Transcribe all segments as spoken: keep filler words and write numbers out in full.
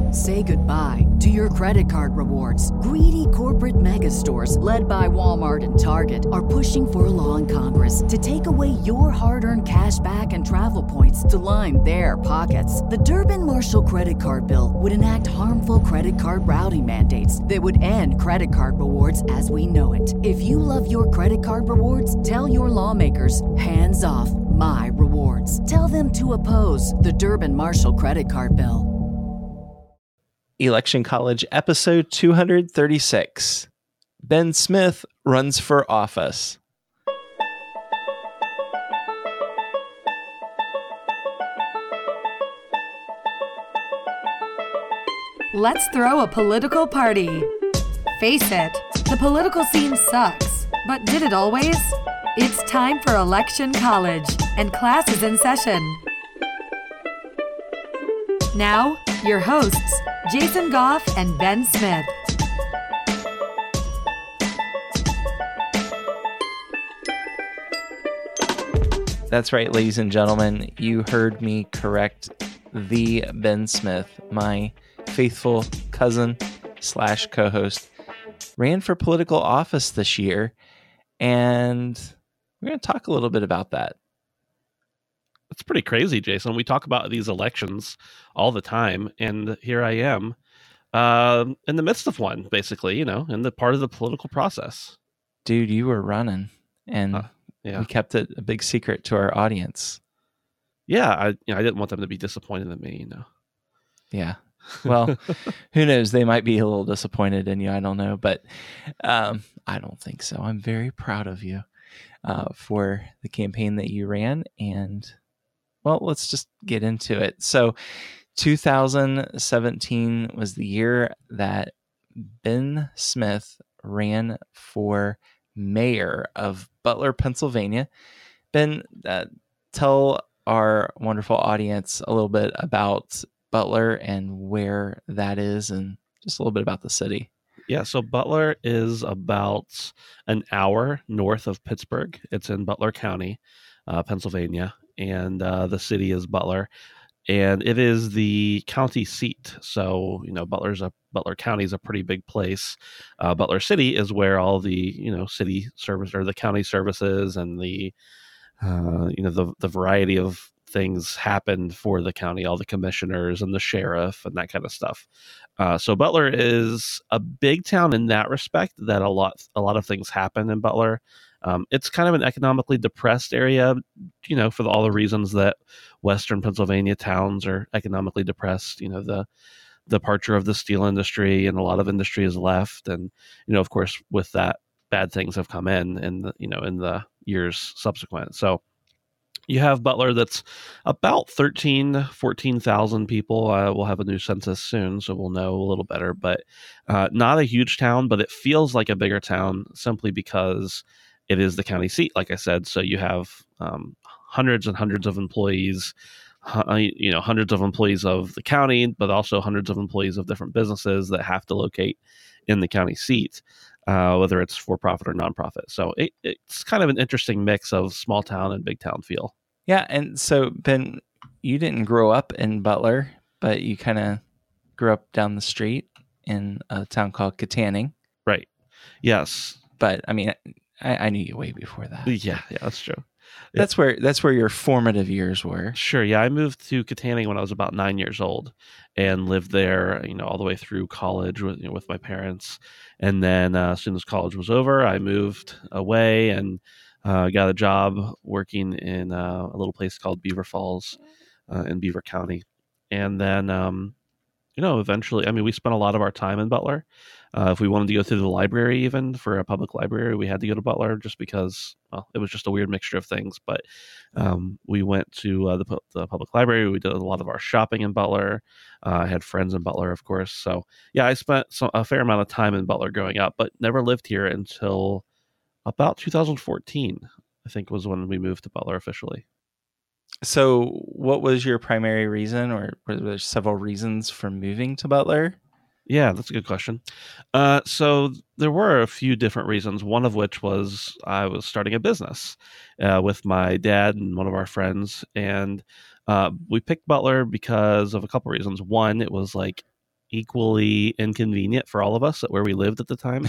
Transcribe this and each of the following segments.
Say goodbye to your credit card rewards. Greedy corporate mega stores, led by Walmart and Target, are pushing for a law in Congress to take away your hard-earned cash back and travel points to line their pockets. The Durbin-Marshall credit card bill would enact harmful credit card routing mandates that would end credit card rewards as we know it. If you love your credit card rewards, tell your lawmakers, hands off my rewards. Tell them to oppose the Durbin-Marshall credit card bill. Election College episode two hundred thirty-six. Ben Smith runs for office. Let's throw a political party. Face it, the political scene sucks, but did it always? It's time for Election College, and class is in session. Now, your hosts, Jason Goff and Ben Smith. That's right, ladies and gentlemen. You heard me correct. The Ben Smith, my faithful cousin slash co-host, ran for political office this year, and we're going to talk a little bit about that. It's pretty crazy, Jason. We talk about these elections all the time, and here I am uh, in the midst of one, basically, you know, in the part of the political process. Dude, you were running, and uh, yeah. we kept it a big secret to our audience. Yeah, I, you know, I didn't want them to be disappointed in me, you know. Yeah. Well, who knows? They might be a little disappointed in you. I don't know, but um, I don't think so. I'm very proud of you uh, for the campaign that you ran, and well, let's just get into it. So two thousand seventeen was the year that Ben Smith ran for mayor of Butler, Pennsylvania. Ben, uh, tell our wonderful audience a little bit about Butler and where that is, and just a little bit about the city. Yeah, so Butler is about an hour north of Pittsburgh. It's in Butler County, uh, Pennsylvania. And uh, the city is Butler, and it is the county seat. So, you know, Butler's a Butler County is a pretty big place. Uh, Butler City is where all the, you know, city service or the county services and the, uh, you know, the the variety of things happened for the county, all the commissioners and the sheriff and that kind of stuff. Uh, so Butler is a big town in that respect, that a lot a lot of things happen in Butler. Um, it's kind of an economically depressed area, you know, for the, all the reasons that Western Pennsylvania towns are economically depressed. You know, the, the departure of the steel industry, and a lot of industry has left. And, you know, of course, with that, bad things have come in, in the, you know, in the years subsequent. So you have Butler that's about thirteen, fourteen thousand people. Uh, we'll have a new census soon, so we'll know a little better. But uh, not a huge town, but it feels like a bigger town simply because it is the county seat, like I said. So you have um, hundreds and hundreds of employees, uh, you know, hundreds of employees of the county, but also hundreds of employees of different businesses that have to locate in the county seat, uh, whether it's for profit or nonprofit. So it, it's kind of an interesting mix of small town and big town feel. Yeah. And so, Ben, you didn't grow up in Butler, but you kind of grew up down the street in a town called Kittanning. Right. Yes. But I mean, I, I knew you way before that. Yeah, yeah, that's true. That's yeah. where that's where your formative years were. Sure. Yeah, I moved to Kittanning when I was about nine years old, and lived there, you know, all the way through college with you know, with my parents. And then uh, as soon as college was over, I moved away and uh, got a job working in uh, a little place called Beaver Falls uh, in Beaver County. And then, um, you know, eventually, I mean, we spent a lot of our time in Butler. Uh, if we wanted to go to the library, even for a public library, we had to go to Butler just because, well, it was just a weird mixture of things. But um, we went to uh, the, the public library. We did a lot of our shopping in Butler. Uh, I had friends in Butler, of course. So, yeah, I spent some, a fair amount of time in Butler growing up, but never lived here until about two thousand fourteen, I think was when we moved to Butler officially. So what was your primary reason, or were there several reasons for moving to Butler? Yeah, that's a good question. Uh, so there were a few different reasons, one of which was I was starting a business uh, with my dad and one of our friends. And uh, we picked Butler because of a couple reasons. One, it was like equally inconvenient for all of us at where we lived at the time.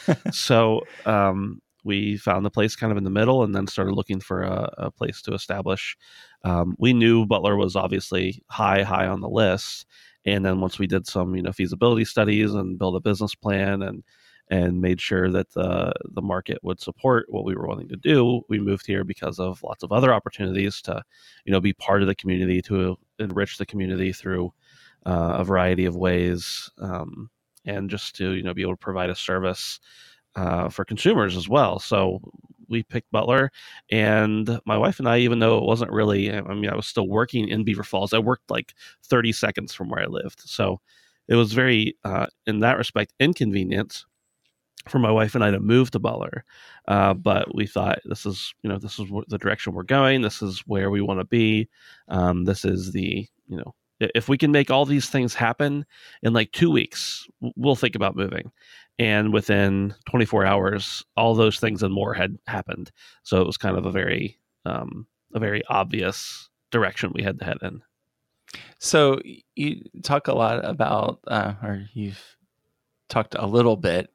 So um, we found the place kind of in the middle and then started looking for a, a place to establish. Um, we knew Butler was obviously high, high on the list. And then once we did some, you know, feasibility studies and build a business plan and and made sure that the the market would support what we were wanting to do, we moved here because of lots of other opportunities to, you know, be part of the community, to enrich the community through uh, a variety of ways, um, and just to, you know, be able to provide a service uh, for consumers as well. So we picked Butler, and my wife and I, even though it wasn't really, I mean, I was still working in Beaver Falls. I worked like thirty seconds from where I lived. So it was very, uh, in that respect, inconvenient for my wife and I to move to Butler. Uh, but we thought, this is, you know, this is the direction we're going. This is where we want to be. Um, this is the, you know, if we can make all these things happen in like two weeks, we'll think about moving. And within twenty-four hours, all those things and more had happened. So it was kind of a very, um, a very obvious direction we had to head in. So you talk a lot about, uh, or you've talked a little bit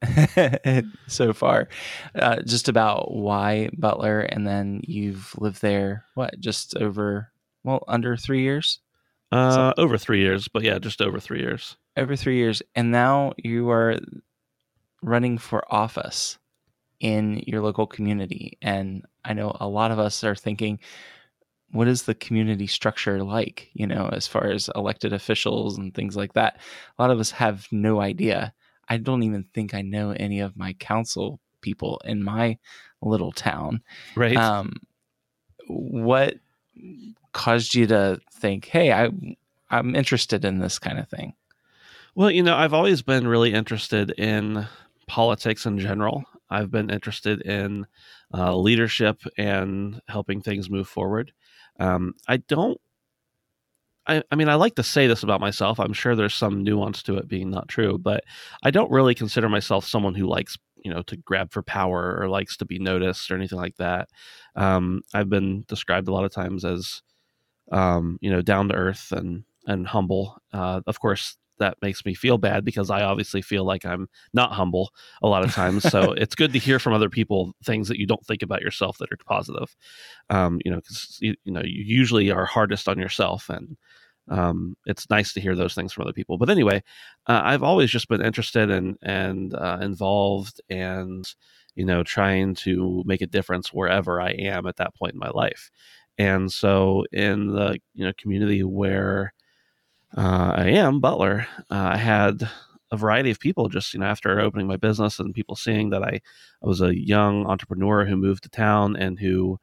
so far, uh, just about why Butler, and then you've lived there, what, just over, well, under three years? Uh, so, over three years, but yeah, just over three years. Over three years. And now you are running for office in your local community. And I know a lot of us are thinking, what is the community structure like, you know, as far as elected officials and things like that? A lot of us have no idea. I don't even think I know any of my council people in my little town. Right. Um, what caused you to think, hey, I, I'm interested in this kind of thing? Well, you know, I've always been really interested in politics in general. I've been interested in uh, leadership and helping things move forward. Um, I don't, I, I mean, I like to say this about myself. I'm sure there's some nuance to it being not true, but I don't really consider myself someone who likes, you know, to grab for power or likes to be noticed or anything like that. Um, I've been described a lot of times as, um, you know, down to earth and, and humble. Uh, of course, that makes me feel bad because I obviously feel like I'm not humble a lot of times. So it's good to hear from other people things that you don't think about yourself that are positive. Um, you know, because you, you know you usually are hardest on yourself, and um, it's nice to hear those things from other people. But anyway, uh, I've always just been interested in, and uh, involved, and you know, trying to make a difference wherever I am at that point in my life. And so, in the you know community where Uh, I am, Butler, uh, I had a variety of people just, you know, after opening my business and people seeing that I, I was a young entrepreneur who moved to town and who,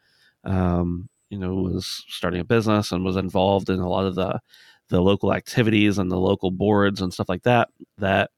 um, you know, was starting a business and was involved in a lot of the, the local activities and the local boards and stuff like that, that,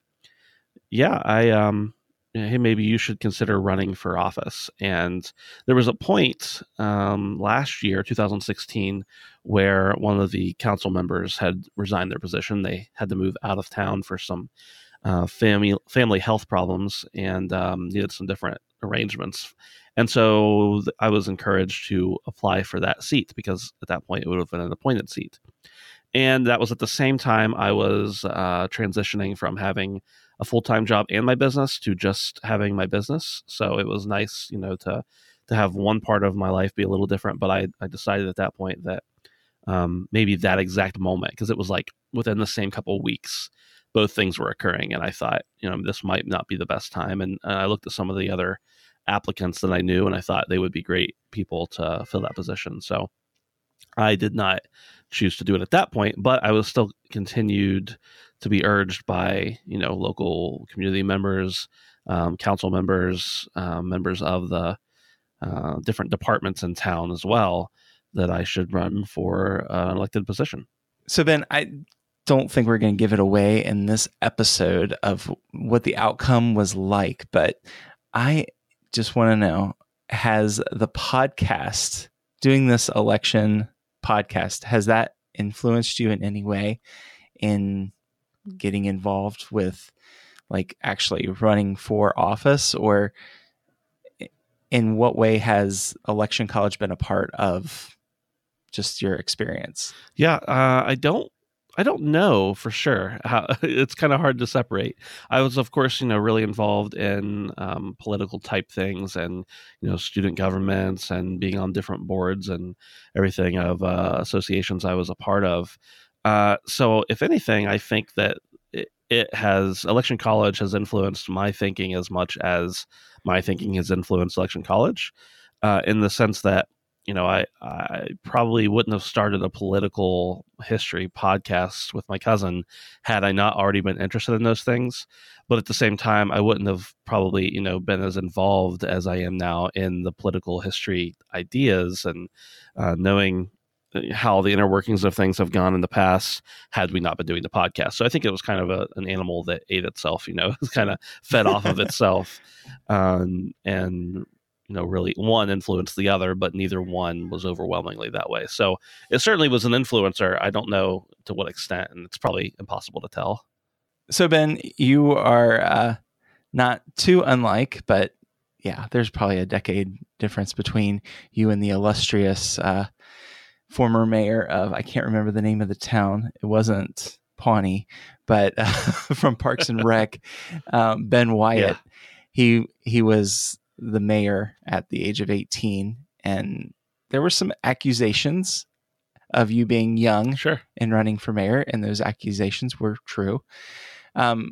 yeah, I, um, hey, maybe you should consider running for office. And there was a point um, last year, two thousand sixteen, where one of the council members had resigned their position. They had to move out of town for some uh, family family health problems and um, needed some different arrangements. And so I was encouraged to apply for that seat because at that point it would have been an appointed seat. And that was at the same time I was uh, transitioning from having a full-time job and my business to just having my business. So it was nice, you know, to to have one part of my life be a little different. But I, I decided at that point that um, maybe that exact moment, because it was like within the same couple of weeks, both things were occurring. And I thought, you know, this might not be the best time. And, and I looked at some of the other applicants that I knew, and I thought they would be great people to fill that position. So I did not choose to do it at that point, but I was still continued to be urged by, you know, local community members, um, council members, um, members of the uh, different departments in town as well, that I should run for an elected position. So Ben, I don't think we're going to give it away in this episode of what the outcome was like, but I just want to know, has the podcast, doing this election podcast, has that influenced you in any way in getting involved with like actually running for office? Or in what way has Election College been a part of just your experience? Yeah, uh, I don't I don't know for sure. How, it's kind of hard to separate. I was, of course, you know, really involved in um, political type things and, you know, student governments and being on different boards and everything of uh, associations I was a part of. Uh, so if anything, I think that it, it has, Election College has influenced my thinking as much as my thinking has influenced Election College, uh, in the sense that, you know, I, I probably wouldn't have started a political history podcast with my cousin had I not already been interested in those things. But at the same time, I wouldn't have probably, you know, been as involved as I am now in the political history ideas and uh, knowing how the inner workings of things have gone in the past had we not been doing the podcast. So I think it was kind of a, an animal that ate itself, you know, it kind of fed off of itself. Um, and you know, really one influenced the other, but neither one was overwhelmingly that way. So it certainly was an influencer. I don't know to what extent, and it's probably impossible to tell. So Ben, you are uh, not too unlike, but yeah, there's probably a decade difference between you and the illustrious uh, former mayor of, I can't remember the name of the town. It wasn't Pawnee, but uh, from Parks and Rec, um, Ben Wyatt. Yeah. He he was the mayor at the age of eighteen, and there were some accusations of you being young sure. and running for mayor, and those accusations were true. Um,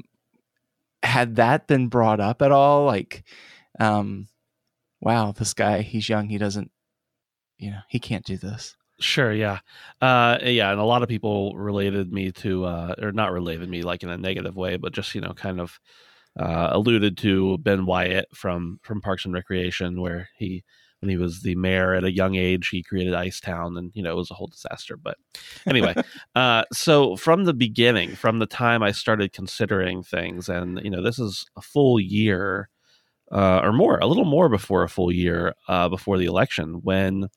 had that been brought up at all? Like, um, wow, this guy, he's young. He doesn't, you know, he can't do this. Sure. Yeah. Uh, yeah. And a lot of people related me to, uh, or not related me like in a negative way, but just, you know, kind of Uh, alluded to Ben Wyatt from, from Parks and Recreation, where he, when he was the mayor at a young age, he created Icetown, and, you know, it was a whole disaster. But anyway, uh, so from the beginning, from the time I started considering things, and, you know, this is a full year uh, or more, a little more before a full year uh, before the election, when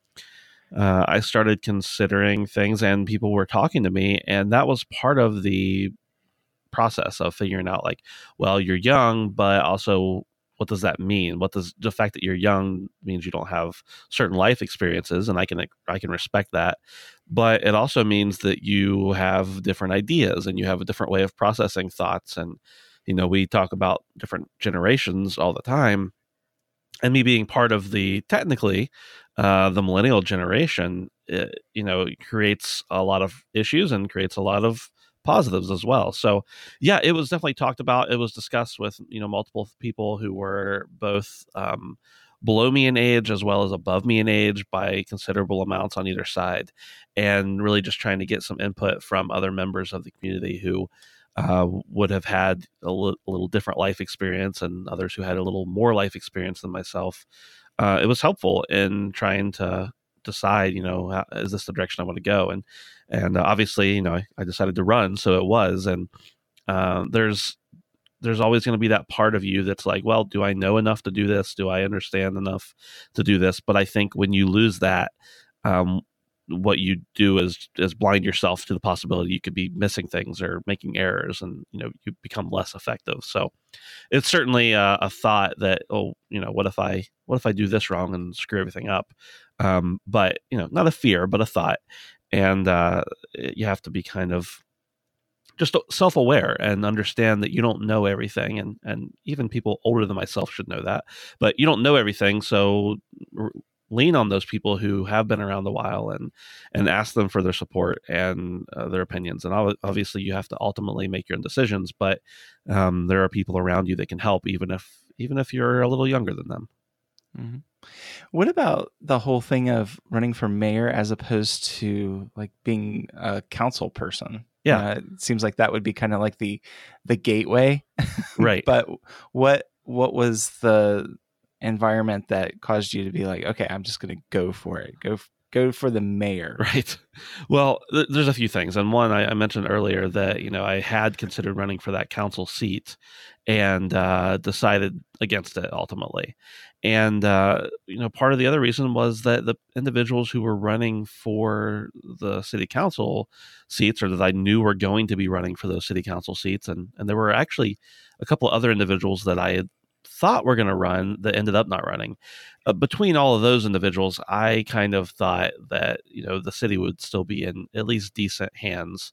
uh, I started considering things and people were talking to me. And that was part of the process of figuring out, like, well, you're young, but also what does that mean? What does the fact that you're young means you don't have certain life experiences, and I can I can respect that, but it also means that you have different ideas and you have a different way of processing thoughts. And, you know, we talk about different generations all the time, and me being part of the technically uh, the millennial generation, it, you know, creates a lot of issues and creates a lot of positives as well. So yeah, it was definitely talked about. It was discussed with, you know, multiple people who were both um, below me in age as well as above me in age by considerable amounts on either side, and really just trying to get some input from other members of the community who uh, would have had a, li- a little different life experience, and others who had a little more life experience than myself. Uh, it was helpful in trying to decide, you know, how, is this the direction I want to go? And and uh, obviously, you know, I, I decided to run, so it was. And uh, there's there's always going to be that part of you that's like, well, do I know enough to do this? Do I understand enough to do this? But I think when you lose that, um, what you do is is blind yourself to the possibility you could be missing things or making errors, and, you know, you become less effective. So it's certainly a, a thought that, oh, you know, what if I what if I do this wrong and screw everything up? Um, but, you know, not a fear, but a thought. And uh, you have to be kind of just self-aware and understand that you don't know everything. And, and even people older than myself should know that. But you don't know everything, so r- lean on those people who have been around a while, and and ask them for their support and uh, their opinions. And obviously, you have to ultimately make your own decisions. But um, there are people around you that can help, even if even if you're a little younger than them. Mm-hmm. What about the whole thing of running for mayor as opposed to like being a council person? Yeah, uh, it seems like that would be kind of like the the gateway, right? But what what was the environment that caused you to be like, okay, I'm just going to go for it, go go for the mayor? Right. Well, th- there's a few things. And one, I, I mentioned earlier that, you know, I had considered running for that council seat and uh, decided against it ultimately. And, uh, you know, part of the other reason was that the individuals who were running for the city council seats, or that I knew were going to be running for those city council seats, and, and there were actually a couple other individuals that I had thought were going to run that ended up not running. Uh, between all of those individuals, I kind of thought that, you know, the city would still be in at least decent hands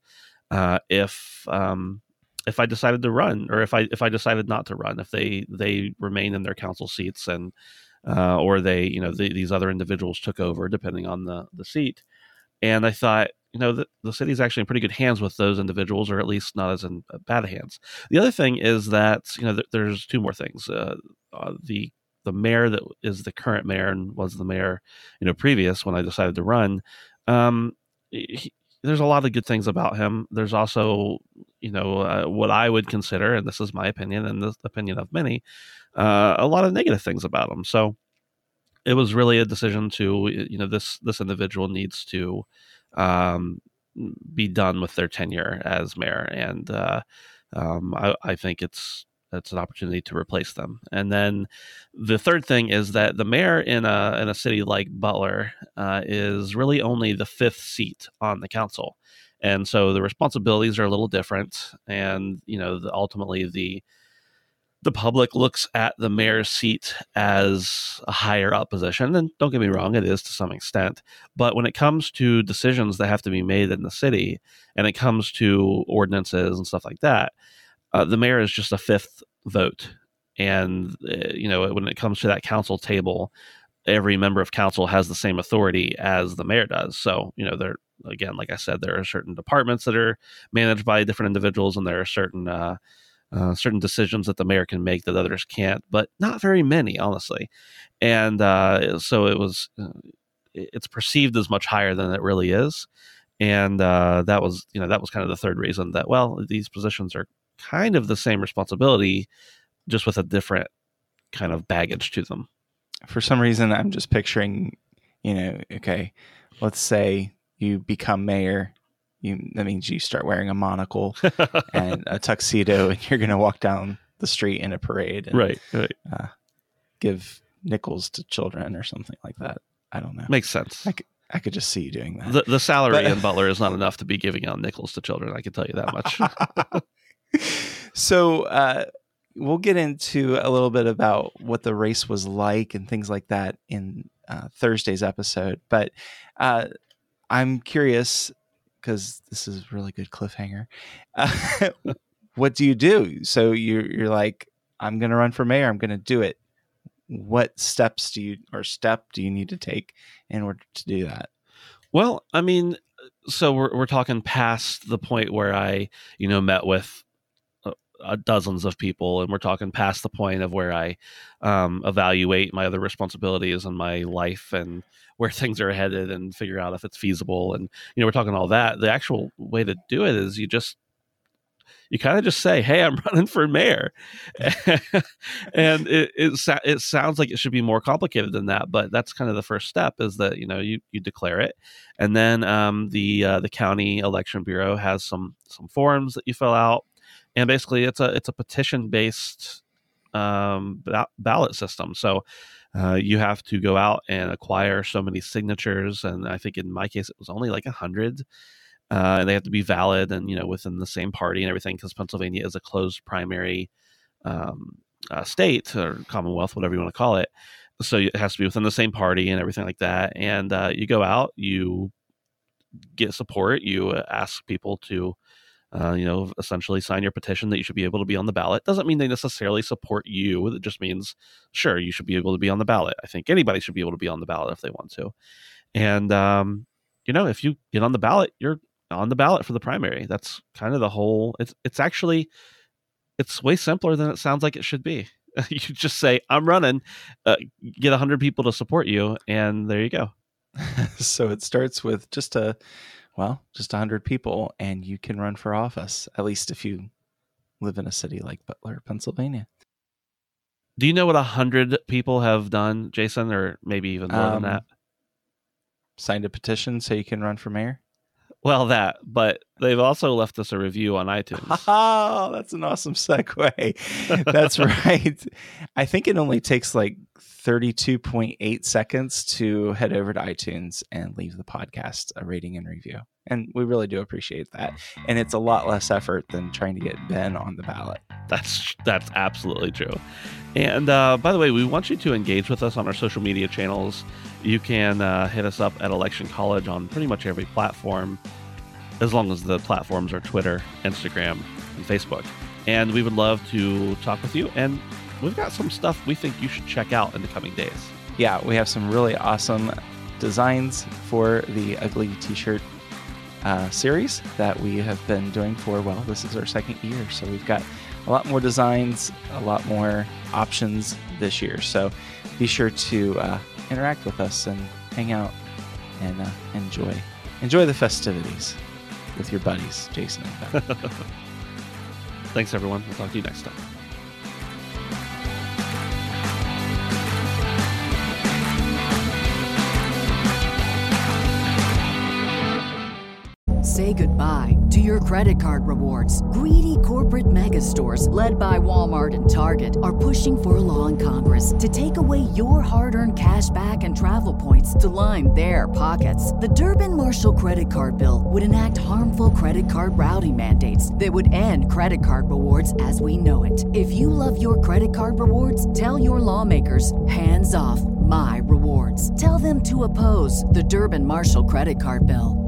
uh, if um, if I decided to run, or if I if I decided not to run, if they they remain in their council seats, and uh, or they you know the, these other individuals took over, depending on the the seat. And I thought, you know, the, the city's actually in pretty good hands with those individuals, or at least not as in bad hands. The other thing is that, you know, th- there's two more things. Uh, uh, the the mayor that is the current mayor and was the mayor, you know, previous when I decided to run, um, he, there's a lot of good things about him. There's also, you know, uh, what I would consider, and this is my opinion and the opinion of many, uh, a lot of negative things about him. So it was really a decision to, you know, this this individual needs to um, be done with their tenure as mayor, and uh, um, I, I think it's it's an opportunity to replace them. And then the third thing is that the mayor in a in a city like Butler uh, is really only the fifth seat on the council, and so the responsibilities are a little different. And you know, the, ultimately the the public looks at the mayor's seat as a higher up position. And don't get me wrong, it is to some extent. But when it comes to decisions that have to be made in the city, and it comes to ordinances and stuff like that, uh, the mayor is just a fifth vote. And, uh, you know, when it comes to that council table, every member of council has the same authority as the mayor does. So, you know, there, again, like I said, there are certain departments that are managed by different individuals, and there are certain, uh, Uh, certain decisions that the mayor can make that others can't, but not very many, honestly. And uh, so it was, uh, it's perceived as much higher than it really is. And uh, that was, you know, that was kind of the third reason that, well, these positions are kind of the same responsibility, just with a different kind of baggage to them. For some reason, I'm just picturing, you know, okay, let's say you become mayor. You, that means you start wearing a monocle and a tuxedo, and you're going to walk down the street in a parade, and, right, right. Uh, give nickels to children or something like that. I don't know. Makes sense. I could, I could just see you doing that. The, the salary but, in Butler is not enough to be giving out nickels to children. I can tell you that much. So uh, we'll get into a little bit about what the race was like and things like that in uh, Thursday's episode. But uh, I'm curious, because this is a really good cliffhanger. Uh, what do you do? So you're, you're like, I'm going to run for mayor. I'm going to do it. What steps do you, or step do you need to take in order to do that? Well, I mean, so we're we're talking past the point where I, you know, met with uh, dozens of people, and we're talking past the point of where I um, evaluate my other responsibilities in my life and where things are headed, and figure out if it's feasible. And, you know, we're talking all that. The actual way to do it is you just, you kind of just say, hey, I'm running for mayor. And it, it, it sounds like it should be more complicated than that, but that's kind of the first step, is that, you know, you, you declare it. And then um, the, uh, the county election bureau has some, some forms that you fill out. And basically it's a, it's a petition based um, ballot system. So Uh, you have to go out and acquire so many signatures, and I think in my case it was only like a hundred, uh, and they have to be valid and, you know, within the same party and everything, because Pennsylvania is a closed primary um, uh, state, or Commonwealth, whatever you want to call it. So it has to be within the same party and everything like that. And uh, you go out, you get support, you ask people to Uh, you know, essentially sign your petition that you should be able to be on the ballot. Doesn't mean they necessarily support you. It just means, sure, you should be able to be on the ballot. I think anybody should be able to be on the ballot if they want to. And, um, you know, if you get on the ballot, you're on the ballot for the primary. That's kind of the whole, it's, it's actually, it's way simpler than it sounds like it should be. You just say, I'm running, uh, get a hundred people to support you, and there you go. So it starts with just a, well, just a hundred people, and you can run for office, at least if you live in a city like Butler, Pennsylvania. Do you know what a hundred people have done, Jason, or maybe even more um, than that? Signed a petition so you can run for mayor? Well, that, but they've also left us a review on iTunes. Oh, that's an awesome segue. That's right. I think it only takes like thirty-two point eight seconds to head over to iTunes and leave the podcast a rating and review. And we really do appreciate that. And it's a lot less effort than trying to get Ben on the ballot. That's that's absolutely true. And uh, by the way, we want you to engage with us on our social media channels. You can uh, hit us up at Election College on pretty much every platform. as long as the platforms are Twitter, Instagram, and Facebook. And we would love to talk with you. And we've got some stuff we think you should check out in the coming days. Yeah, we have some really awesome designs for the Ugly T-shirt uh, series that we have been doing for, well, this is our second year. So we've got a lot more designs, a lot more options this year. So be sure to uh, interact with us and hang out and uh, enjoy enjoy the festivities with your buddies, Jason and Ben. Thanks, everyone. We'll talk to you next time. Say goodbye to your credit card rewards. Greedy corporate mega stores, led by Walmart and Target, are pushing for a law in Congress to take away your hard-earned cash back and travel points to line their pockets. The Durbin-Marshall credit card bill would enact harmful credit card routing mandates that would end credit card rewards as we know it. If you love your credit card rewards, tell your lawmakers, hands off my rewards. Tell them to oppose the Durbin-Marshall credit card bill.